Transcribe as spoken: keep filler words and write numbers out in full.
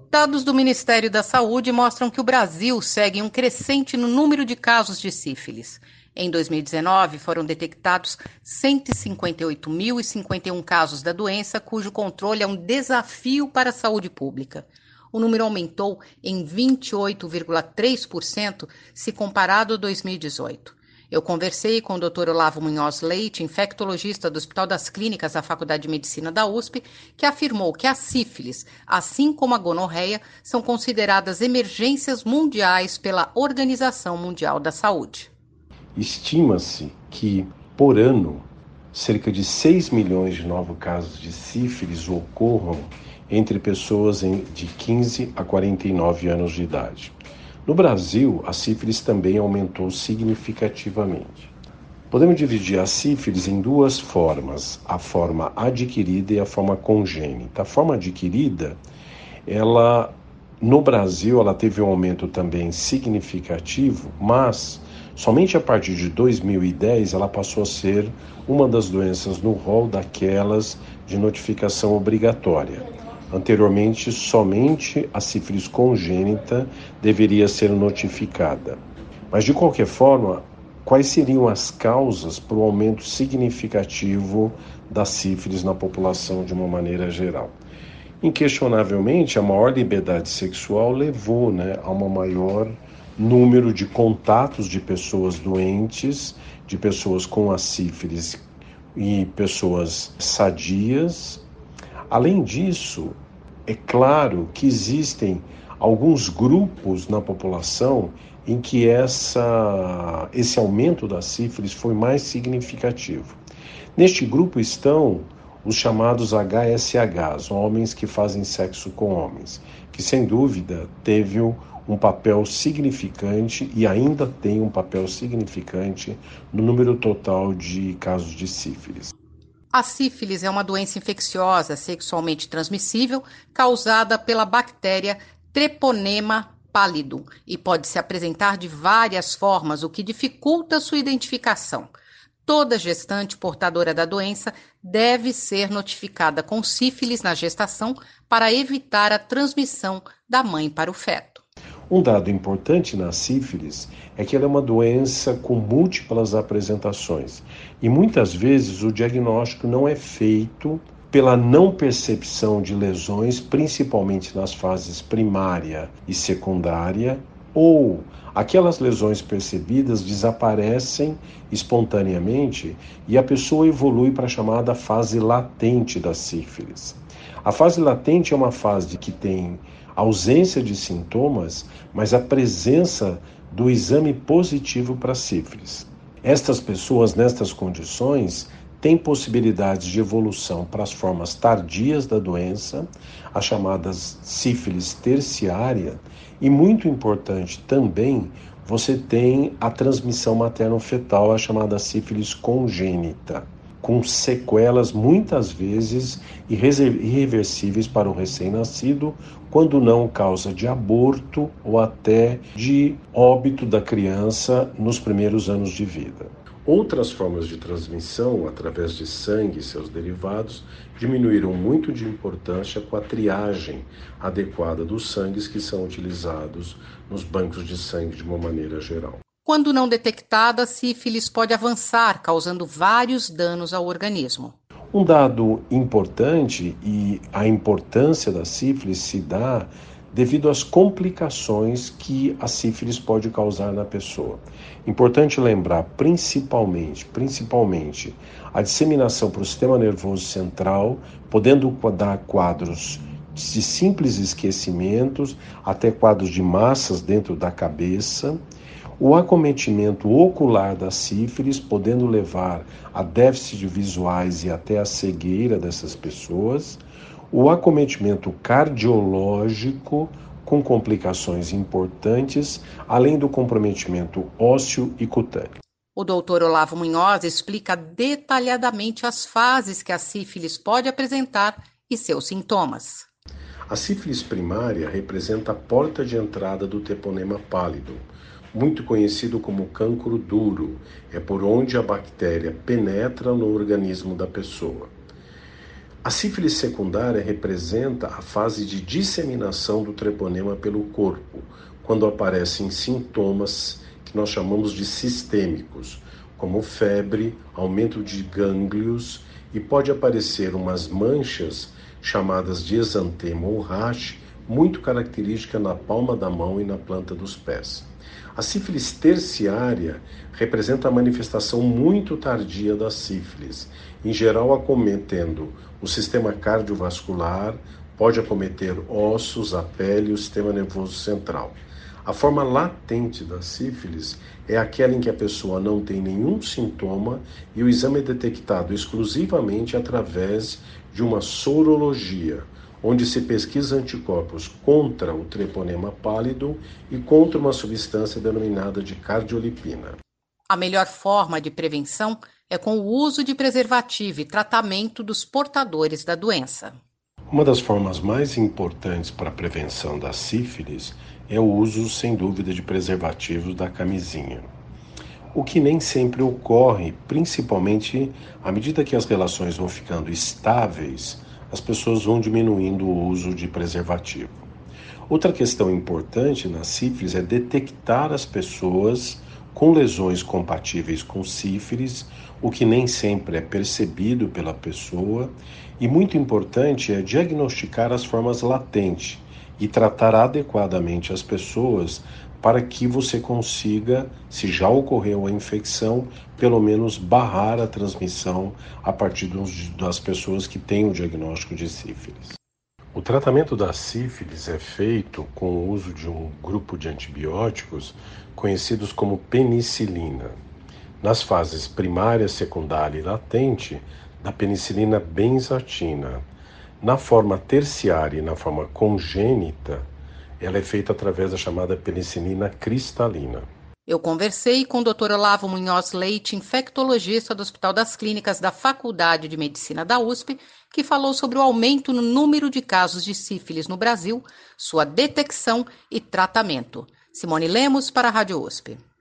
Dados do Ministério da Saúde mostram que o Brasil segue um crescente no número de casos de sífilis. Em dois mil e dezenove, foram detectados cento e cinquenta e oito mil e cinquenta e um casos da doença, cujo controle é um desafio para a saúde pública. O número aumentou em vinte e oito vírgula três por cento se comparado a dois mil e dezoito. Eu conversei com o doutor Olavo Munhoz Leite, infectologista do Hospital das Clínicas da Faculdade de Medicina da U S P, que afirmou que a sífilis, assim como a gonorreia, são consideradas emergências mundiais pela Organização Mundial da Saúde. Estima-se que, por ano, cerca de seis milhões de novos casos de sífilis ocorram entre pessoas de quinze a quarenta e nove anos de idade. No Brasil, a sífilis também aumentou significativamente. Podemos dividir a sífilis em duas formas, a forma adquirida e a forma congênita. A forma adquirida, ela, no Brasil, ela teve um aumento também significativo, mas somente a partir de dois mil e dez ela passou a ser uma das doenças no rol daquelas de notificação obrigatória. Anteriormente, somente a sífilis congênita deveria ser notificada. Mas, de qualquer forma, quais seriam as causas para o aumento significativo da sífilis na população de uma maneira geral? Inquestionavelmente, a maior liberdade sexual levou, né, a um maior número de contatos de pessoas doentes, de pessoas com a sífilis e pessoas sadias. Além disso, é claro que existem alguns grupos na população em que essa, esse aumento da sífilis foi mais significativo. Neste grupo estão os chamados H S Hs, homens que fazem sexo com homens, que sem dúvida teve um papel significante e ainda tem um papel significante no número total de casos de sífilis. A sífilis é uma doença infecciosa sexualmente transmissível causada pela bactéria Treponema pallidum e pode se apresentar de várias formas, o que dificulta sua identificação. Toda gestante portadora da doença deve ser notificada com sífilis na gestação para evitar a transmissão da mãe para o feto. Um dado importante na sífilis é que ela é uma doença com múltiplas apresentações e muitas vezes o diagnóstico não é feito pela não percepção de lesões, principalmente nas fases primária e secundária, ou aquelas lesões percebidas desaparecem espontaneamente e a pessoa evolui para a chamada fase latente da sífilis. A fase latente é uma fase que tem ausência de sintomas, mas a presença do exame positivo para sífilis. Estas pessoas, nestas condições, têm possibilidades de evolução para as formas tardias da doença, as chamadas sífilis terciária, e muito importante também, você tem a transmissão materno-fetal, a chamada sífilis congênita, com sequelas muitas vezes irreversíveis para o recém-nascido, quando não causa de aborto ou até de óbito da criança nos primeiros anos de vida. Outras formas de transmissão, através de sangue e seus derivados, diminuíram muito de importância com a triagem adequada dos sangues que são utilizados nos bancos de sangue de uma maneira geral. Quando não detectada, a sífilis pode avançar, causando vários danos ao organismo. Um dado importante, e a importância da sífilis se dá devido às complicações que a sífilis pode causar na pessoa. Importante lembrar, principalmente, principalmente, a disseminação para o sistema nervoso central, podendo dar quadros de simples esquecimentos até quadros de massas dentro da cabeça, o acometimento ocular da sífilis, podendo levar a déficits visuais e até a cegueira dessas pessoas, o acometimento cardiológico com complicações importantes, além do comprometimento ósseo e cutâneo. O doutor Olavo Munhoz explica detalhadamente as fases que a sífilis pode apresentar e seus sintomas. A sífilis primária representa a porta de entrada do Treponema pallidum, muito conhecido como cancro duro, é por onde a bactéria penetra no organismo da pessoa. A sífilis secundária representa a fase de disseminação do treponema pelo corpo, quando aparecem sintomas que nós chamamos de sistêmicos, como febre, aumento de gânglios, e pode aparecer umas manchas chamadas de exantema ou rash, muito característica na palma da mão e na planta dos pés. A sífilis terciária representa a manifestação muito tardia da sífilis, em geral acometendo o sistema cardiovascular, pode acometer ossos, a pele e o sistema nervoso central. A forma latente da sífilis é aquela em que a pessoa não tem nenhum sintoma e o exame é detectado exclusivamente através de uma sorologia, onde se pesquisa anticorpos contra o treponema pálido e contra uma substância denominada de cardiolipina. A melhor forma de prevenção é com o uso de preservativo e tratamento dos portadores da doença. Uma das formas mais importantes para a prevenção da sífilis é o uso, sem dúvida, de preservativos da camisinha. O que nem sempre ocorre, principalmente à medida que as relações vão ficando estáveis, as pessoas vão diminuindo o uso de preservativo. Outra questão importante na sífilis é detectar as pessoas com lesões compatíveis com sífilis, o que nem sempre é percebido pela pessoa, e muito importante é diagnosticar as formas latentes e tratar adequadamente as pessoas para que você consiga, se já ocorreu a infecção, pelo menos barrar a transmissão a partir dos, das pessoas que têm o diagnóstico de sífilis. O tratamento da sífilis é feito com o uso de um grupo de antibióticos conhecidos como penicilina. Nas fases primária, secundária e latente, da penicilina benzatina. Na forma terciária e na forma congênita, ela é feita através da chamada penicilina cristalina. Eu conversei com o doutor Olavo Munhoz Leite, infectologista do Hospital das Clínicas da Faculdade de Medicina da U S P, que falou sobre o aumento no número de casos de sífilis no Brasil, sua detecção e tratamento. Simone Lemos para a Rádio U S P.